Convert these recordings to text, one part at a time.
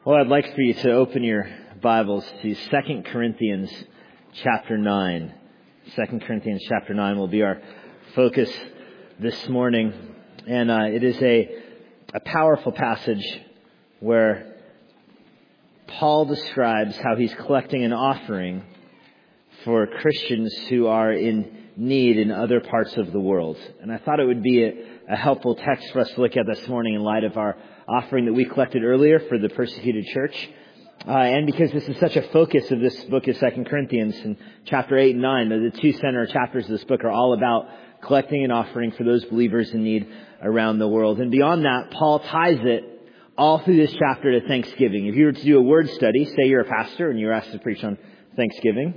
Well, I'd like for you to open your Bibles to 2 Corinthians chapter 9. 2 Corinthians chapter 9 will be our focus this morning. And it is a powerful passage where Paul describes how he's collecting an offering for Christians who are in need in other parts of the world. And I thought it would be a helpful text for us to look at this morning in light of our offering that we collected earlier for the persecuted church. And because this is such a focus of this book of 2 Corinthians, in chapter 8 and 9, the two center chapters of this book are all about collecting an offering for those believers in need around the world. And beyond that, Paul ties it all through this chapter to Thanksgiving. If you were to do a word study, say you're a pastor and you're asked to preach on Thanksgiving,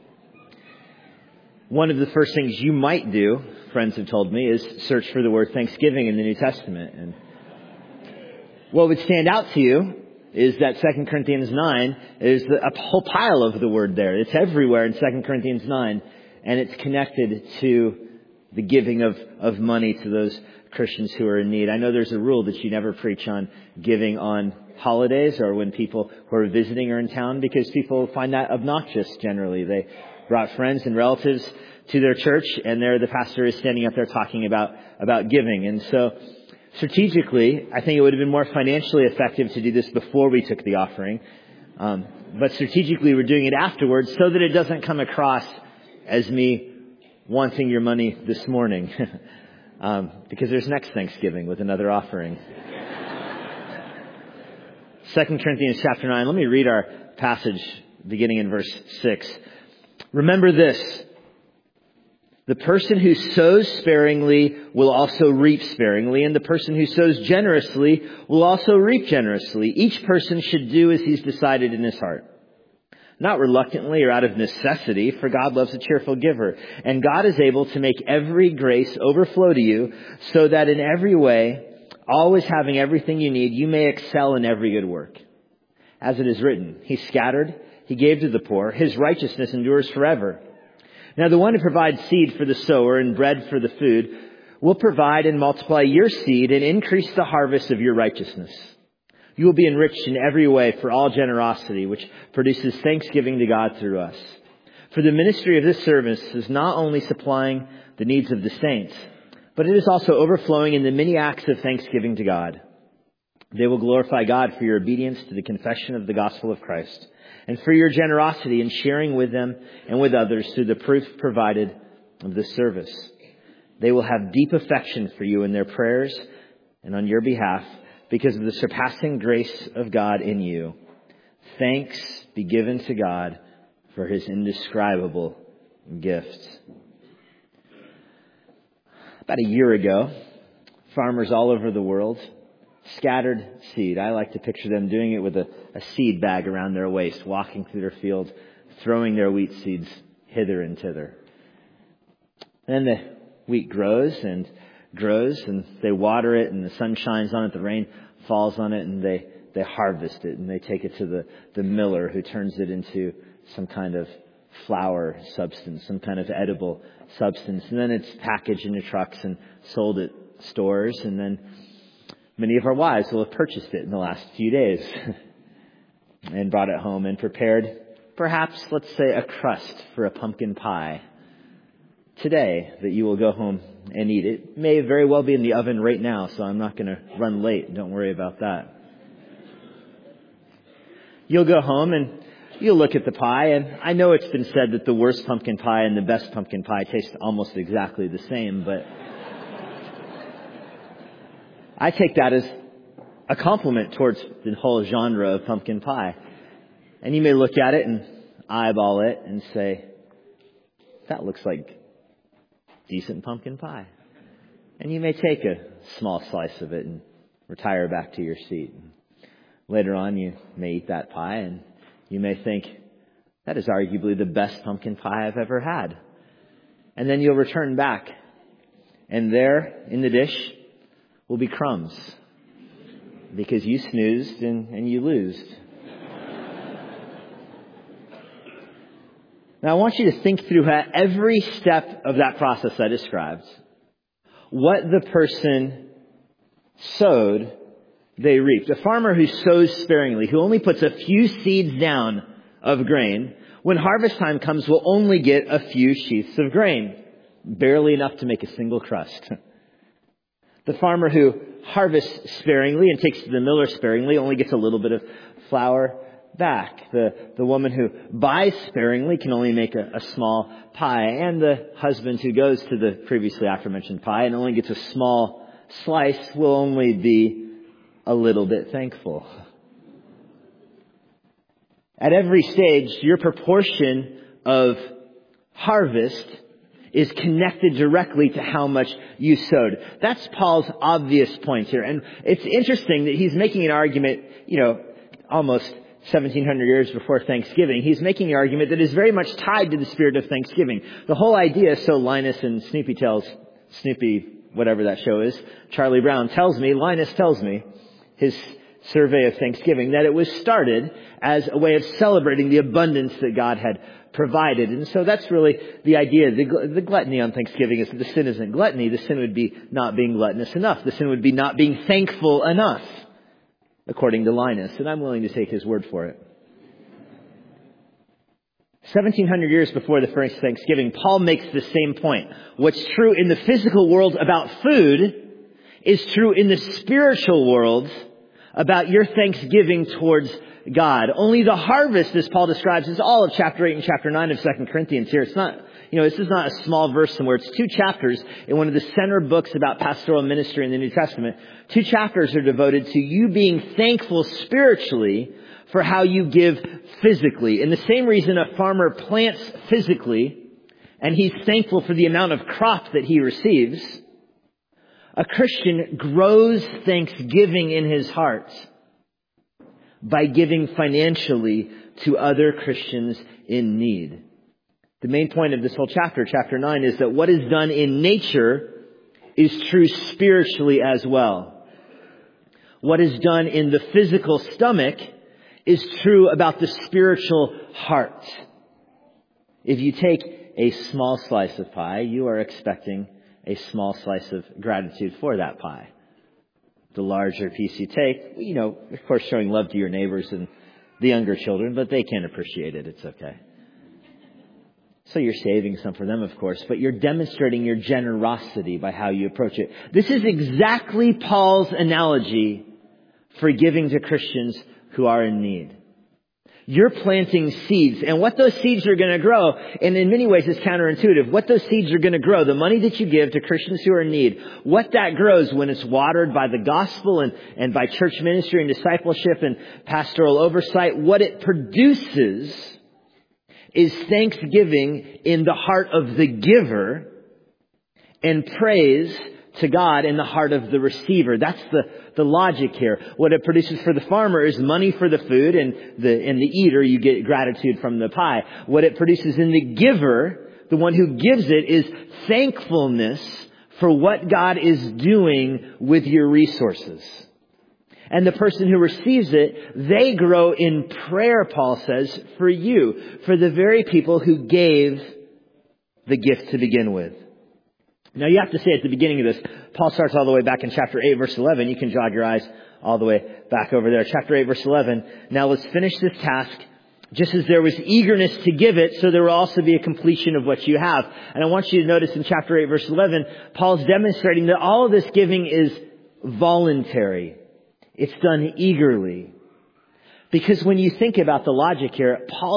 one of the first things you might do, friends have told me, is search for the word Thanksgiving in the New Testament. And what would stand out to you is that 2 Corinthians 9 is a whole pile of the word there. It's everywhere in 2 Corinthians 9, and it's connected to the giving of money to those Christians who are in need. I know there's a rule that you never preach on giving on holidays or when people who are visiting are in town, because people find that obnoxious generally. They brought friends and relatives to their church, and there the pastor is standing up there talking about giving. And so strategically, I think it would have been more financially effective to do this before we took the offering. But strategically, we're doing it afterwards so that it doesn't come across as me wanting your money this morning. Because there's next Thanksgiving with another offering. 2 Corinthians chapter 9. Let me read our passage beginning in verse 6. Remember this. The person who sows sparingly will also reap sparingly, and the person who sows generously will also reap generously. Each person should do as he's decided in his heart, not reluctantly or out of necessity, for God loves a cheerful giver. And God is able to make every grace overflow to you, so that in every way, always having everything you need, you may excel in every good work. As it is written, He scattered, He gave to the poor, His righteousness endures forever. Now the one who provides seed for the sower and bread for the food will provide and multiply your seed and increase the harvest of your righteousness. You will be enriched in every way for all generosity, which produces thanksgiving to God through us. For the ministry of this service is not only supplying the needs of the saints, but it is also overflowing in the many acts of thanksgiving to God. They will glorify God for your obedience to the confession of the gospel of Christ, and for your generosity in sharing with them and with others through the proof provided of this service. They will have deep affection for you in their prayers and on your behalf because of the surpassing grace of God in you. Thanks be given to God for His indescribable gift. About a year ago, farmers all over the world scattered seed. I like to picture them doing it with a seed bag around their waist, walking through their field, throwing their wheat seeds hither and thither. And then the wheat grows and they water it, and the sun shines on it, the rain falls on it, and they harvest it, and they take it to the miller, who turns it into some kind of flour substance, some kind of edible substance. And then it's packaged into trucks and sold at stores, and then many of our wives will have purchased it in the last few days and brought it home and prepared perhaps, let's say, a crust for a pumpkin pie today that you will go home and eat. It may very well be in the oven right now, so I'm not going to run late. Don't worry about that. You'll go home and you'll look at the pie, and I know it's been said that the worst pumpkin pie and the best pumpkin pie taste almost exactly the same, but I take that as a compliment towards the whole genre of pumpkin pie. And you may look at it and eyeball it and say, that looks like decent pumpkin pie. And you may take a small slice of it and retire back to your seat. Later on, you may eat that pie and you may think, that is arguably the best pumpkin pie I've ever had. And then you'll return back, and there in the dish will be crumbs, because you snoozed and you lose. Now I want you to think through every step of that process I described. What the person sowed they reaped. A farmer who sows sparingly, who only puts a few seeds down of grain, when harvest time comes will only get a few sheaths of grain, barely enough to make a single crust. The farmer who harvests sparingly and takes to the miller sparingly only gets a little bit of flour back. The woman who buys sparingly can only make a small pie. And the husband who goes to the previously aforementioned pie and only gets a small slice will only be a little bit thankful. At every stage, your proportion of harvest is connected directly to how much you sowed. That's Paul's obvious point here. And it's interesting that he's making an argument, almost 1700 years before Thanksgiving. He's making an argument that is very much tied to the spirit of Thanksgiving. The whole idea, so Linus and Snoopy, whatever that show is, Charlie Brown Linus tells me, his survey of Thanksgiving, that it was started as a way of celebrating the abundance that God had provided. And so that's really the idea. The gluttony on Thanksgiving is that the sin isn't gluttony. The sin would be not being gluttonous enough. The sin would be not being thankful enough, according to Linus. And I'm willing to take his word for it. 1700 years before the first Thanksgiving, Paul makes the same point. What's true in the physical world about food is true in the spiritual world about your thanksgiving towards God. Only the harvest, as Paul describes, is all of chapter 8 and chapter 9 of 2 Corinthians here. It's not, this is not a small verse somewhere. It's 2 chapters in one of the center books about pastoral ministry in the New Testament. 2 chapters are devoted to you being thankful spiritually for how you give physically. And the same reason a farmer plants physically and he's thankful for the amount of crop that he receives, a Christian grows thanksgiving in his heart by giving financially to other Christians in need. The main point of this whole chapter, chapter 9, is that what is done in nature is true spiritually as well. What is done in the physical stomach is true about the spiritual heart. If you take a small slice of pie, you are expecting a small slice of gratitude for that pie. The larger piece you take, of course, showing love to your neighbors and the younger children, but they can't appreciate it. It's okay. So you're saving some for them, of course, but you're demonstrating your generosity by how you approach it. This is exactly Paul's analogy for giving to Christians who are in need. You're planting seeds, and what those seeds are going to grow, and in many ways it's counterintuitive, what those seeds are going to grow, the money that you give to Christians who are in need, what that grows when it's watered by the gospel and by church ministry and discipleship and pastoral oversight, what it produces is thanksgiving in the heart of the giver and praise to God in the heart of the receiver. That's the logic here. What it produces for the farmer is money for the food, and the eater, you get gratitude from the pie. What it produces in the giver, the one who gives it, is thankfulness for what God is doing with your resources. And the person who receives it, they grow in prayer, Paul says, for you, for the very people who gave the gift to begin with. Now you have to say at the beginning of this, Paul starts all the way back in chapter 8, verse 11. You can jog your eyes all the way back over there. Chapter 8, verse 11. Now let's finish this task. Just as there was eagerness to give it, so there will also be a completion of what you have. And I want you to notice in chapter 8, verse 11, Paul's demonstrating that all of this giving is voluntary. It's done eagerly. Because when you think about the logic here, Paul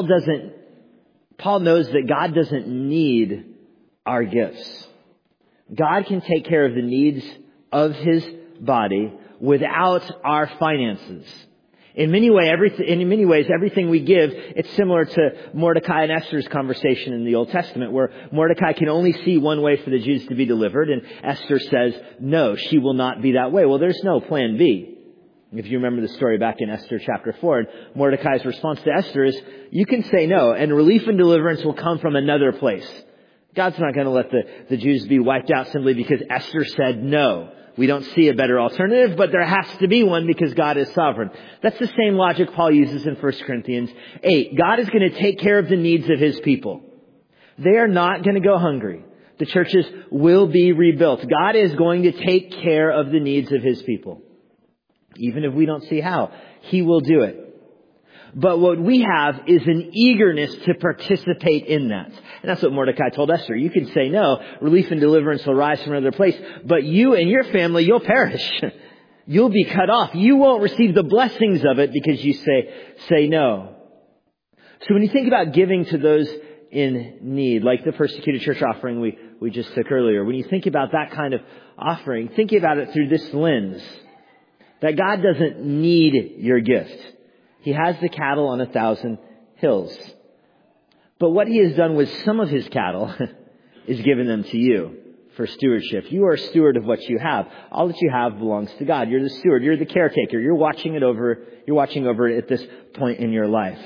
knows that God doesn't need our gifts. God can take care of the needs of His body without our finances. In many ways, everything we give, it's similar to Mordecai and Esther's conversation in the Old Testament, where Mordecai can only see one way for the Jews to be delivered, and Esther says, no, she will not be that way. Well, there's no plan B. If you remember the story back in Esther chapter 4, and Mordecai's response to Esther is, you can say no, and relief and deliverance will come from another place. God's not going to let the Jews be wiped out simply because Esther said no. We don't see a better alternative, but there has to be one because God is sovereign. That's the same logic Paul uses in 1 Corinthians 8. God is going to take care of the needs of His people. They are not going to go hungry. The churches will be rebuilt. God is going to take care of the needs of His people. Even if we don't see how, He will do it. But what we have is an eagerness to participate in that. And that's what Mordecai told Esther. You can say no, relief and deliverance will rise from another place, but you and your family, you'll perish. You'll be cut off. You won't receive the blessings of it because you say no. So when you think about giving to those in need, like the persecuted church offering we just took earlier, when you think about that kind of offering, think about it through this lens, that God doesn't need your gift. He has the cattle on 1,000 hills. But what He has done with some of His cattle is given them to you for stewardship. You are a steward of what you have. All that you have belongs to God. You're the steward. You're the caretaker. You're watching over it at this point in your life.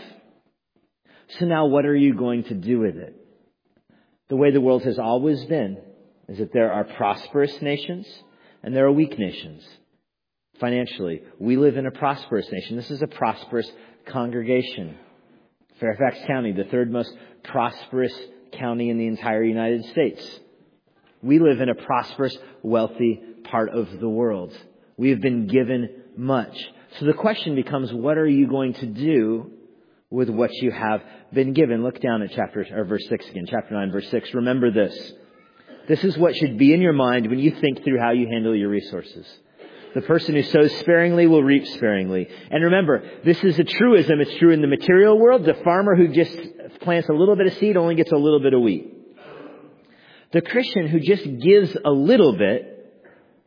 So now what are you going to do with it? The way the world has always been is that there are prosperous nations and there are weak nations. Financially, we live in a prosperous nation. This is a prosperous congregation. Fairfax County, the third most prosperous county in the entire United States. We live in a prosperous, wealthy part of the world. We have been given much. So the question becomes, what are you going to do with what you have been given? Look down at verse 6 again, chapter 9, verse 6. Remember this. This is what should be in your mind when you think through how you handle your resources. The person who sows sparingly will reap sparingly. And remember, this is a truism. It's true in the material world. The farmer who just plants a little bit of seed only gets a little bit of wheat. The Christian who just gives a little bit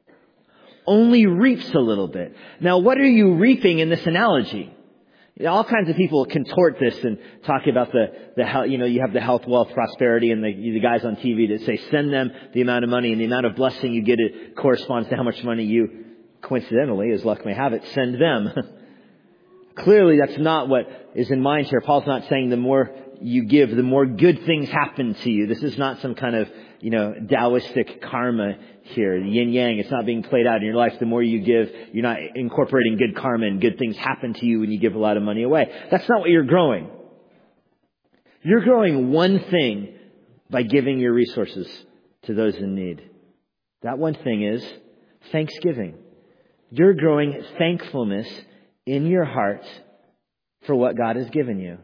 only reaps a little bit. Now, what are you reaping in this analogy? All kinds of people contort this and talk about the health, you have the health, wealth, prosperity, and the guys on TV that say send them the amount of money, and the amount of blessing you get it corresponds to how much money you, coincidentally, as luck may have it, send them. Clearly, that's not what is in mind here. Paul's not saying the more you give, the more good things happen to you. This is not some kind of, Taoistic karma here, yin yang. It's not being played out in your life. The more you give, you're not incorporating good karma and good things happen to you when you give a lot of money away. That's not what you're growing. You're growing one thing by giving your resources to those in need. That one thing is thanksgiving. You're growing thankfulness in your heart for what God has given you.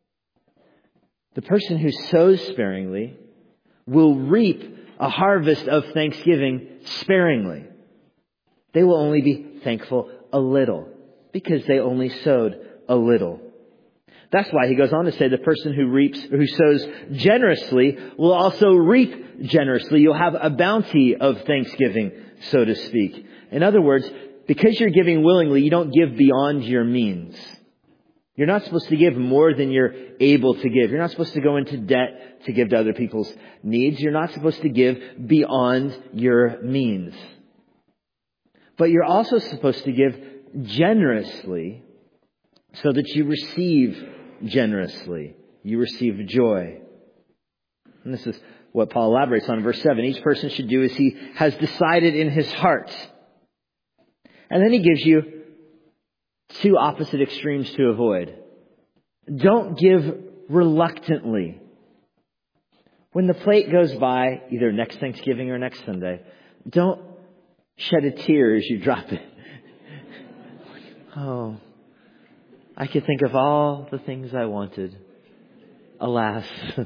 The person who sows sparingly will reap a harvest of thanksgiving sparingly. They will only be thankful a little because they only sowed a little. That's why he goes on to say the person who sows generously will also reap generously. You'll have a bounty of thanksgiving, so to speak. In other words, because you're giving willingly, you don't give beyond your means. You're not supposed to give more than you're able to give. You're not supposed to go into debt to give to other people's needs. You're not supposed to give beyond your means. But you're also supposed to give generously so that you receive generously. You receive joy. And this is what Paul elaborates on in verse 7. Each person should do as he has decided in his heart. And then he gives you two opposite extremes to avoid. Don't give reluctantly. When the plate goes by, either next Thanksgiving or next Sunday, don't shed a tear as you drop it. Oh, I could think of all the things I wanted. Alas.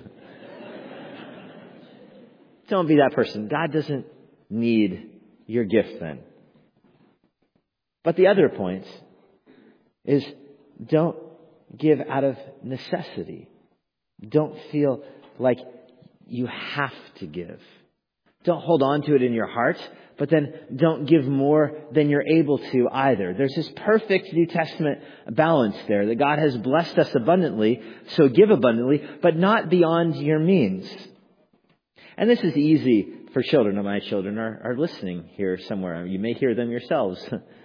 Don't be that person. God doesn't need your gift then. But the other point is don't give out of necessity. Don't feel like you have to give. Don't hold on to it in your heart, but then don't give more than you're able to either. There's this perfect New Testament balance there that God has blessed us abundantly, so give abundantly, but not beyond your means. And this is easy for children. My children are listening here somewhere. You may hear them yourselves.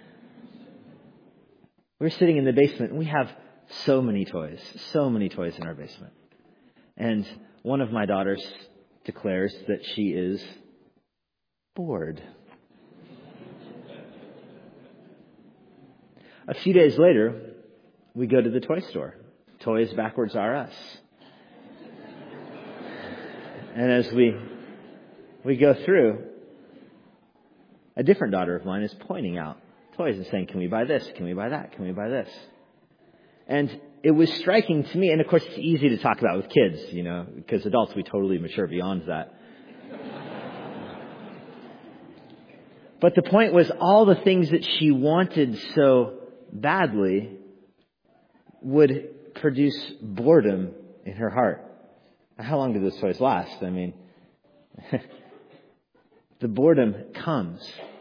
We're sitting in the basement and we have so many toys in our basement. And one of my daughters declares that she is bored. A few days later, we go to the toy store. Toys backwards are us. And as we go through, a different daughter of mine is pointing out toys and saying, can we buy this? Can we buy that? Can we buy this? And it was striking to me, and of course it's easy to talk about with kids, because adults, we totally mature beyond that. But the point was, all the things that she wanted so badly would produce boredom in her heart. How long do those toys last? I mean, the boredom comes.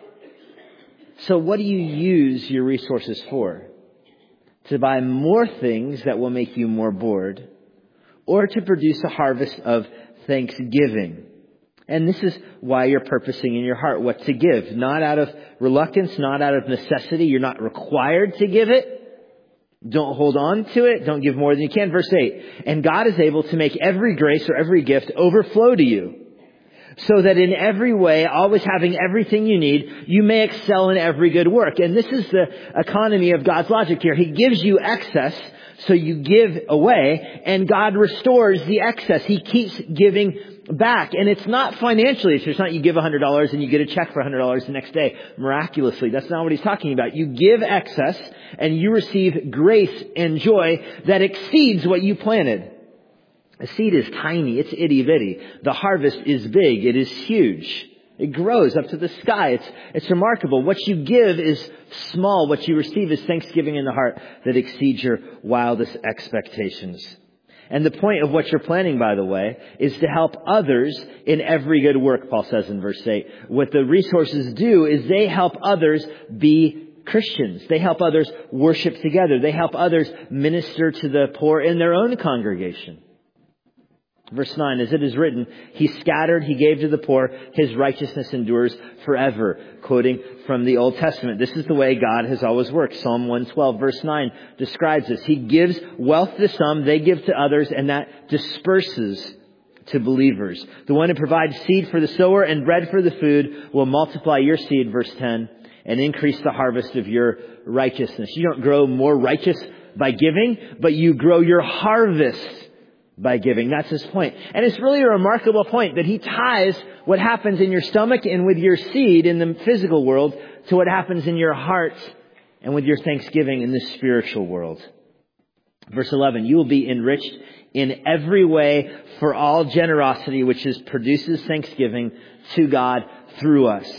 So what do you use your resources for? To buy more things that will make you more bored, or to produce a harvest of thanksgiving? And this is why you're purposing in your heart what to give. Not out of reluctance, not out of necessity. You're not required to give it. Don't hold on to it. Don't give more than you can. Verse 8, and God is able to make every grace or every gift overflow to you, so that in every way, always having everything you need, you may excel in every good work. And this is the economy of God's logic here. He gives you excess, so you give away, and God restores the excess. He keeps giving back. And it's not financially. It's not you give $100 and you get a check for $100 the next day miraculously. That's not what he's talking about. You give excess and you receive grace and joy that exceeds what you planted. A seed is tiny. It's itty bitty. The harvest is big. It is huge. It grows up to the sky. It's remarkable. What you give is small. What you receive is thanksgiving in the heart that exceeds your wildest expectations. And the point of what you're planning, by the way, is to help others in every good work, Paul says in verse 8. What the resources do is they help others be Christians. They help others worship together. They help others minister to the poor in their own congregation. Verse 9, as it is written, he scattered, he gave to the poor, his righteousness endures forever. Quoting from the Old Testament. This is the way God has always worked. Psalm 112 verse 9 describes this. He gives wealth to some, they give to others, and that disperses to believers. The one who provides seed for the sower and bread for the food will multiply your seed, verse 10, and increase the harvest of your righteousness. You don't grow more righteous by giving, but you grow your harvest by giving. That's his point. And it's really a remarkable point that he ties what happens in your stomach and with your seed in the physical world to what happens in your heart and with your thanksgiving in the spiritual world. Verse 11, you will be enriched in every way for all generosity, which produces thanksgiving to God through us.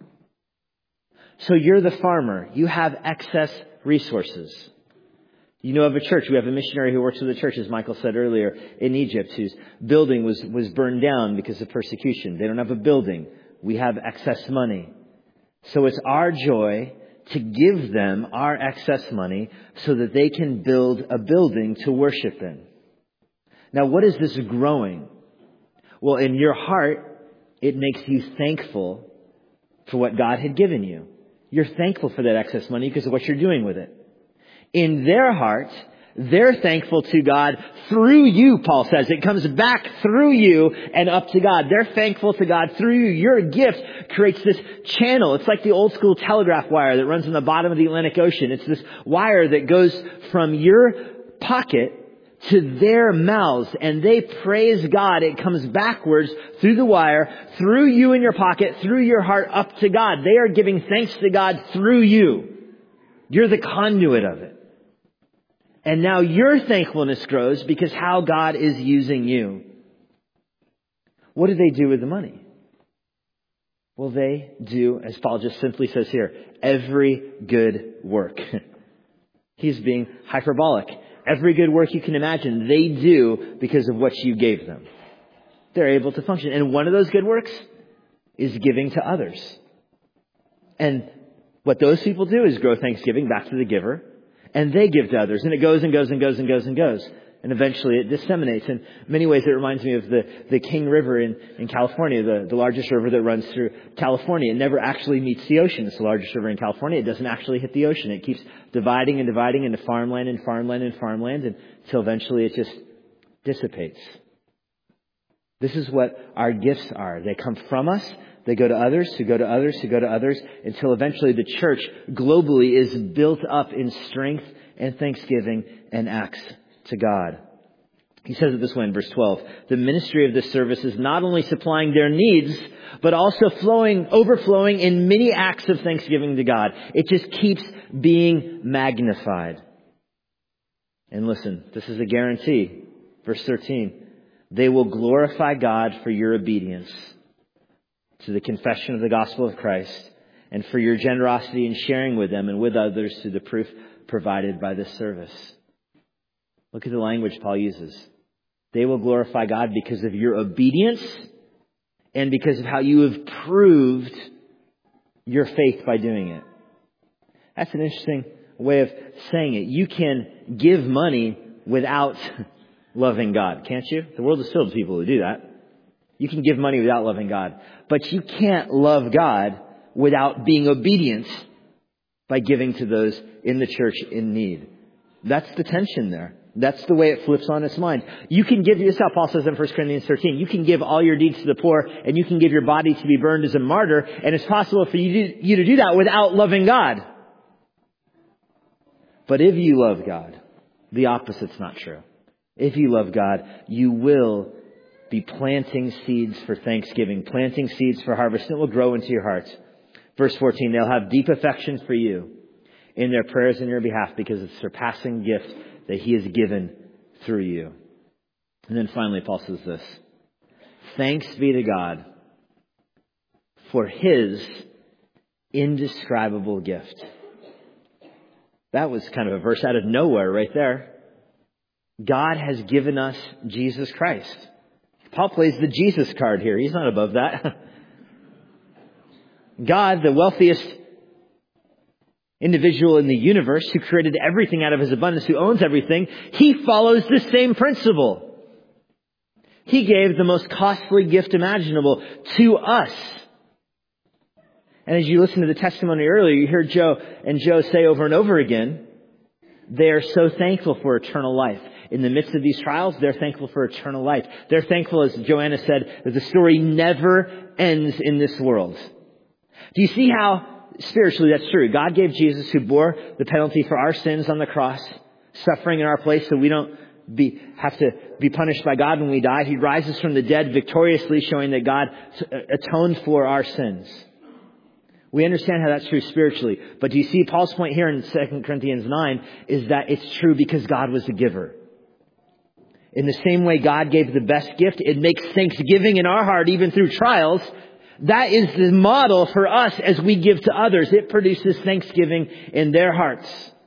So you're the farmer. You have excess resources. You know of a church. We have a missionary who works with the church, as Michael said earlier, in Egypt, whose building was burned down because of persecution. They don't have a building. We have excess money. So it's our joy to give them our excess money so that they can build a building to worship in. Now, what is this growing? Well, in your heart, it makes you thankful for what God had given you. You're thankful for that excess money because of what you're doing with it. In their heart, they're thankful to God through you, Paul says. It comes back through you and up to God. They're thankful to God through you. Your gift creates this channel. It's like the old school telegraph wire that runs in the bottom of the Atlantic Ocean. It's this wire that goes from your pocket to their mouths, and they praise God. It comes backwards through the wire, through you in your pocket, through your heart, up to God. They are giving thanks to God through you. You're the conduit of it. And now your thankfulness grows because how God is using you. What do they do with the money? Well, they do, as Paul just simply says here, every good work. He's being hyperbolic. Every good work you can imagine, they do because of what you gave them. They're able to function. And one of those good works is giving to others. And what those people do is grow thanksgiving back to the giver. And they give to others. And it goes and goes and goes and goes and goes. And eventually it disseminates. In many ways it reminds me of the King River in California, the largest river that runs through California. It never actually meets the ocean. It's the largest river in California. It doesn't actually hit the ocean. It keeps dividing and dividing into farmland and farmland and farmland until eventually it just dissipates. This is what our gifts are. They come from us. They go to others, who go to others, who go to others, until eventually the church globally is built up in strength and thanksgiving and acts to God. He says it this way in verse 12. The ministry of this service is not only supplying their needs, but also overflowing in many acts of thanksgiving to God. It just keeps being magnified. And listen, this is a guarantee. Verse 13. They will glorify God for your obedience to the confession of the gospel of Christ, and for your generosity in sharing with them and with others through the proof provided by this service. Look at the language Paul uses. They will glorify God because of your obedience and because of how you have proved your faith by doing it. That's an interesting way of saying it. You can give money without loving God, can't you? The world is filled with people who do that. You can give money without loving God. But you can't love God without being obedient by giving to those in the church in need. That's the tension there. That's the way it flips on its mind. You can give, this is how Paul says in 1 Corinthians 13, you can give all your deeds to the poor and you can give your body to be burned as a martyr, and it's possible for you to do that without loving God. But if you love God, the opposite's not true. If you love God, you will be planting seeds for thanksgiving, planting seeds for harvest, and it will grow into your hearts. Verse 14, they'll have deep affection for you in their prayers in your behalf because of the surpassing gift that He has given through you. And then finally, Paul says this. Thanks be to God for His indescribable gift. That was kind of a verse out of nowhere right there. God has given us Jesus Christ. Paul plays the Jesus card here. He's not above that. God, the wealthiest individual in the universe, who created everything out of His abundance, who owns everything, He follows the same principle. He gave the most costly gift imaginable to us. And as you listen to the testimony earlier, you heard Joe say over and over again, they are so thankful for eternal life. In the midst of these trials, they're thankful for eternal life. They're thankful, as Joanna said, that the story never ends in this world. Do you see how spiritually that's true? God gave Jesus, who bore the penalty for our sins on the cross, suffering in our place so we don't have to be punished by God when we die. He rises from the dead victoriously, showing that God atoned for our sins. We understand how that's true spiritually. But do you see Paul's point here in 2 Corinthians 9 is that it's true because God was the giver. In the same way God gave the best gift, it makes thanksgiving in our heart even through trials. That is the model for us as we give to others. It produces thanksgiving in their hearts.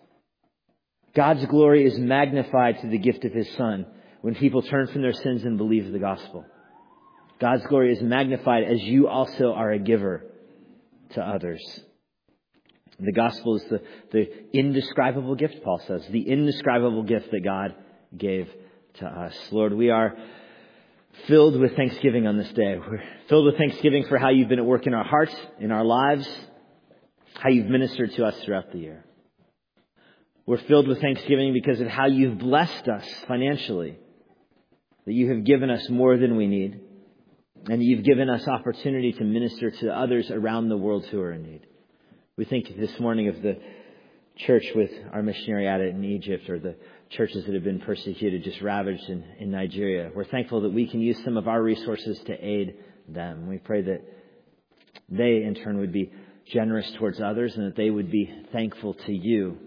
God's glory is magnified through the gift of His Son when people turn from their sins and believe the gospel. God's glory is magnified as you also are a giver to others. The gospel is the indescribable gift, Paul says. The indescribable gift that God gave to us. Lord, we are filled with thanksgiving on this day. We're filled with thanksgiving for how You've been at work in our hearts, in our lives, how You've ministered to us throughout the year. We're filled with thanksgiving because of how You've blessed us financially, that You have given us more than we need, and You've given us opportunity to minister to others around the world who are in need. We think this morning of the church with our missionary at it in Egypt, or the churches that have been persecuted, just ravaged in Nigeria. We're thankful that we can use some of our resources to aid them. We pray that they, in turn, would be generous towards others and that they would be thankful to You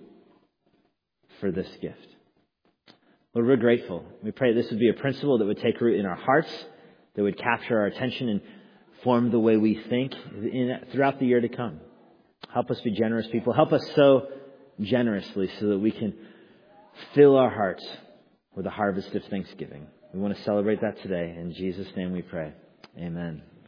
for this gift. Lord, we're grateful. We pray this would be a principle that would take root in our hearts, that would capture our attention and form the way we think throughout the year to come. Help us be generous people. Help us sow generously so that we can fill our hearts with a harvest of thanksgiving. We want to celebrate that today. In Jesus' name we pray. Amen.